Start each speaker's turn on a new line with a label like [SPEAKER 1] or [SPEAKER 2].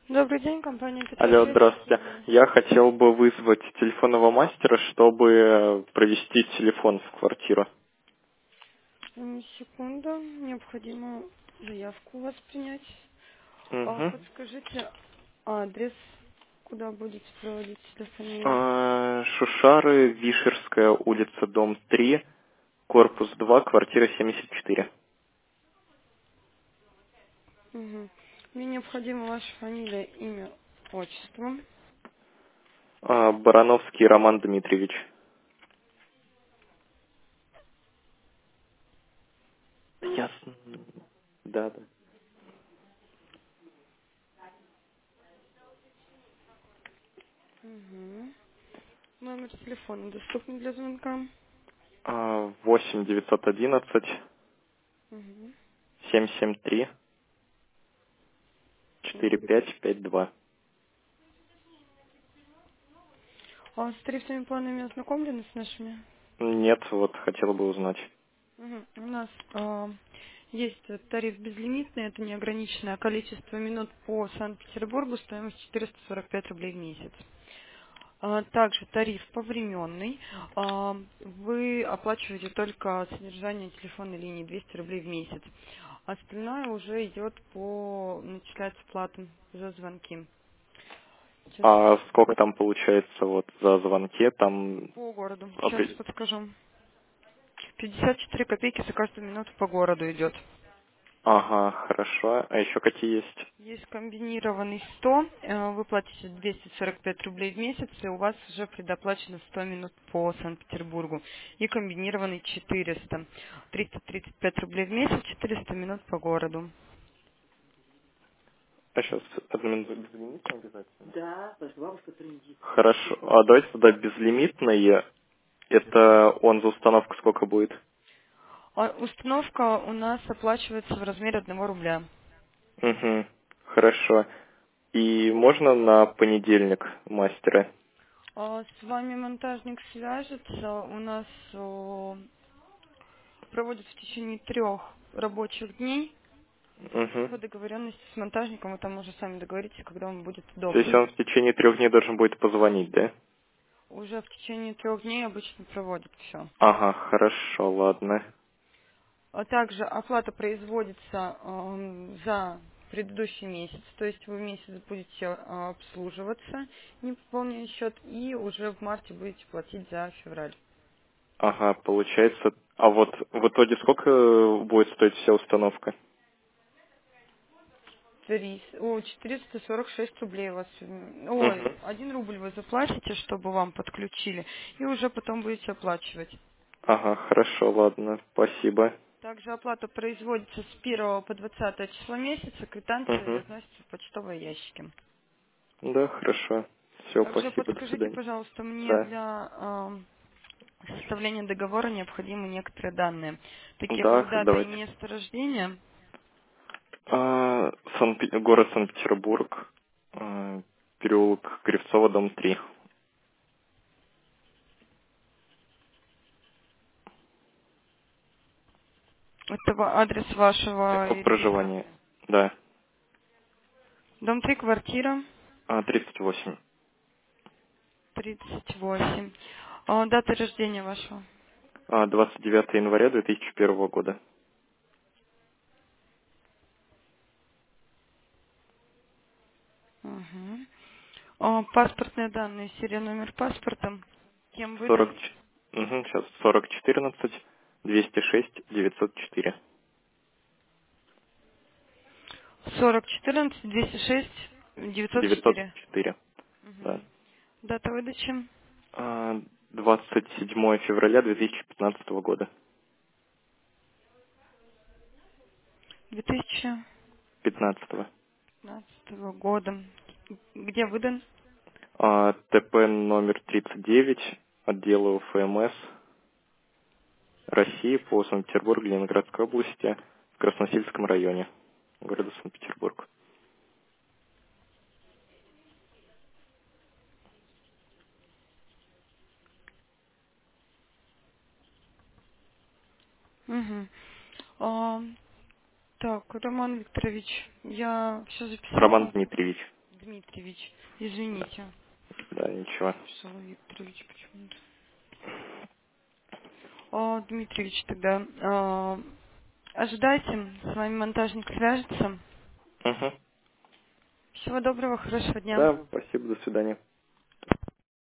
[SPEAKER 1] Добрый день, компания
[SPEAKER 2] Алло,
[SPEAKER 1] Петросвет.
[SPEAKER 2] здравствуйте. Я хотел бы вызвать телефонного мастера, чтобы провести телефон в квартиру.
[SPEAKER 1] Секунду, необходимо заявку у вас принять.
[SPEAKER 2] Угу.
[SPEAKER 1] Подскажите адрес, куда будете проводить телефонию.
[SPEAKER 2] Шушары, Вишерская улица, дом 3, корпус 2, квартира 74.
[SPEAKER 1] Угу. Мне необходима ваша фамилия, имя, отчество.
[SPEAKER 2] Барановский Роман Дмитриевич. Ясно. Да, да.
[SPEAKER 1] Угу. Номер телефона доступен для звонка.
[SPEAKER 2] 8 911
[SPEAKER 1] Угу.
[SPEAKER 2] 773 4552.
[SPEAKER 1] С тарифными планами ознакомлены с нашими?
[SPEAKER 2] Нет, вот хотел бы узнать.
[SPEAKER 1] Мгм. У нас есть тариф безлимитный, это неограниченное количество минут по Санкт-Петербургу, стоимость 445 рублей в месяц. Также тариф повременный. Вы оплачиваете только содержание телефонной линии 200 рублей в месяц. Остальное уже идет начисляется плата за звонки. Сейчас
[SPEAKER 2] А сколько там получается вот за звонки? Там
[SPEAKER 1] по городу. Сейчас подскажу. 54 копейки за каждую минуту по городу идет.
[SPEAKER 2] Ага, хорошо. А еще какие есть?
[SPEAKER 1] Есть комбинированный 100, вы платите 245 рублей в месяц, и у вас уже предоплачено 100 минут по Санкт-Петербургу. И комбинированный 400, 335 рублей в месяц, 400 минут по городу.
[SPEAKER 2] А сейчас одну минуту безлимитно обязательно? Хорошо. А давайте тогда безлимитные. Это он за установку сколько будет?
[SPEAKER 1] Установка у нас оплачивается в размере 1 рубля.
[SPEAKER 2] Угу. Хорошо. И можно на понедельник мастера?
[SPEAKER 1] С вами монтажник свяжется, у нас проводится в течение 3 рабочих дней.
[SPEAKER 2] Угу.
[SPEAKER 1] По договоренности с монтажником вы там уже сами договоритесь, когда вам будет
[SPEAKER 2] То есть
[SPEAKER 1] удобно.
[SPEAKER 2] он в течение 3 дней должен будет позвонить, да?
[SPEAKER 1] Уже в течение 3 дней обычно проводят все.
[SPEAKER 2] Ага, хорошо, ладно.
[SPEAKER 1] А также оплата производится за предыдущий месяц, то есть вы месяц будете обслуживаться, не пополняя счет, и уже в марте будете платить за февраль.
[SPEAKER 2] Ага, получается. А вот в итоге сколько будет стоить вся установка?
[SPEAKER 1] 446 рублей у вас, ой,
[SPEAKER 2] Угу.
[SPEAKER 1] 1 рубль вы заплатите, чтобы вам подключили, и уже потом будете оплачивать.
[SPEAKER 2] Ага, хорошо, ладно, спасибо.
[SPEAKER 1] Также оплата производится с 1 по 20 число месяца, квитанции
[SPEAKER 2] Угу.
[SPEAKER 1] разносятся в почтовые ящики.
[SPEAKER 2] Да, хорошо. Все,
[SPEAKER 1] Также
[SPEAKER 2] спасибо, до
[SPEAKER 1] подскажите,
[SPEAKER 2] свидания.
[SPEAKER 1] пожалуйста, мне
[SPEAKER 2] Да.
[SPEAKER 1] для составления договора необходимы некоторые данные, такие
[SPEAKER 2] Да,
[SPEAKER 1] как дата и
[SPEAKER 2] давайте.
[SPEAKER 1] место рождения.
[SPEAKER 2] Город Санкт-Петербург, переулок Кривцова, дом 3.
[SPEAKER 1] Это адрес вашего
[SPEAKER 2] Проживание.
[SPEAKER 1] регистрации.
[SPEAKER 2] Да.
[SPEAKER 1] Дом 3, квартира
[SPEAKER 2] 38.
[SPEAKER 1] 38. Дата рождения вашего.
[SPEAKER 2] 29 января 2001 года.
[SPEAKER 1] Угу. Паспортные данные, серия номер паспорта. Кем
[SPEAKER 2] 40.
[SPEAKER 1] выдан?
[SPEAKER 2] Угу, сейчас 4014 206 904.
[SPEAKER 1] 4014 206 904.
[SPEAKER 2] 904. Да.
[SPEAKER 1] Угу. Дата выдачи
[SPEAKER 2] 27 февраля 2015 года.
[SPEAKER 1] 2015
[SPEAKER 2] 15.
[SPEAKER 1] года. Где выдан?
[SPEAKER 2] ТП номер 39, отдела ФМС России по Санкт-Петербургу, Ленинградской области, в Красносельском районе города Санкт-Петербург.
[SPEAKER 1] Угу. Так, Роман Викторович, я все
[SPEAKER 2] Роман
[SPEAKER 1] записала.
[SPEAKER 2] Дмитриевич.
[SPEAKER 1] Дмитриевич.
[SPEAKER 2] Да,
[SPEAKER 1] Извините.
[SPEAKER 2] да, ничего.
[SPEAKER 1] Написала Викторович почему-то. Дмитриевич, тогда ожидайте, с вами монтажник свяжется.
[SPEAKER 2] Угу.
[SPEAKER 1] Всего доброго, хорошего дня.
[SPEAKER 2] Да, спасибо, до свидания.